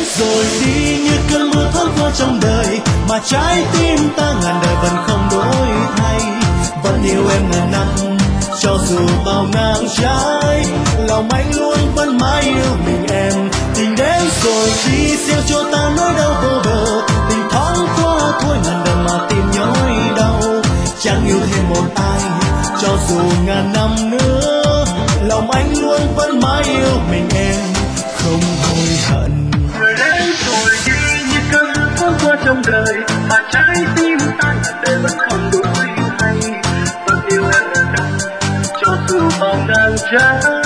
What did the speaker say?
rồi đi như cơn mưa thoáng qua trong đời, mà trái tim ta ngàn đời vẫn không đổi thay. Vẫn yêu em ngàn năm cho dù bao ngang trái, lòng anh luôn vẫn mãi yêu mình em. Tình đến rồi đi gieo cho ta nỗi đau vô bờ, tình thoáng qua thôi ngàn đời mà tìm nhói đau. Chẳng yêu thêm một ai cho dù ngàn năm nữa, lòng anh luôn vẫn mãi yêu mình em, không hối hận. Người đến rồi đi như cơn mưa thoáng qua trong đời, mà trái tim ta ngàn đời vẫn không đổi thay. Vẫn yêu em ngàn năm cho dù bao ngang trái.